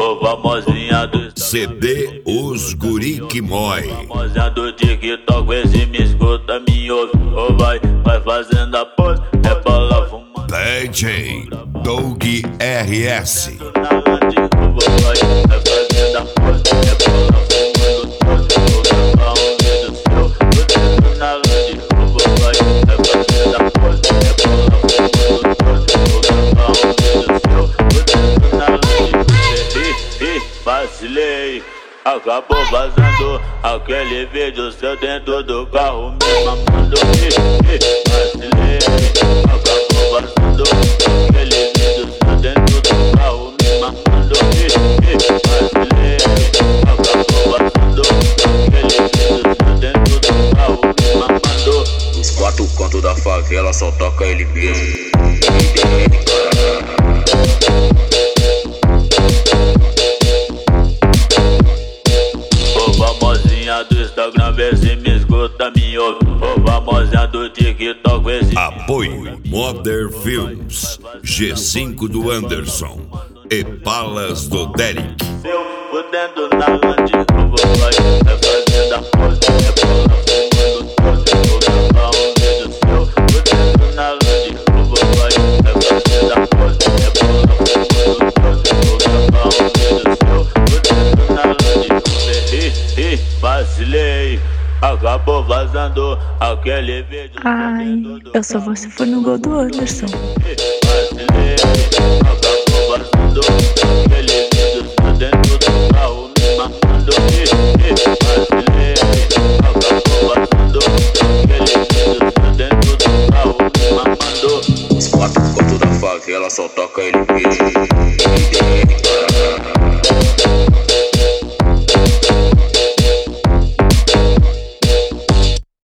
Ô famosinha do CD Os Guri que Mói. famosinha do TikTok, vê se me escuta, me ouve. Ô vai fazendo a pose, é bala fumando. DJ Doug RS. Na lante, ô vai fazendo a pose, é bala fumando. Vou gravar um vídeo seu, tô dentro na lante, ô vai fazendo a pose, é bala fumando. Vou gravar um vídeo seu, tô dentro na lante. Vacilei, acabou vazando aquele vídeo seu dentro do carro me mamando. Vacilei, acabou vazando aquele vídeo seu dentro do carro me mamando. Vacilei, acabou vazando aquele vídeo seu dentro do carro me mamando. Os quatro cantos da favela só toca ele mesmo. Famosinha do Instagram, vê se me escuta, me ouve. Ô famosinha do TikTok, vê se Apoio Modern Films, G5 do Anderson e Palas do Derek. eu fudendo na lante, ô vai fazendo a pose, é bola fumando doce. Vou gravar um vídeo seu, fudendo na lante, ô vai fazendo a pose, é bola fumando doce. Vou gravar um vídeo seu, fudendo na lante. Vacilei, acabou vazando aquele vídeo. Ai, eu só vou se for no gol do Anderson. Vacilei, acabou vazando aquele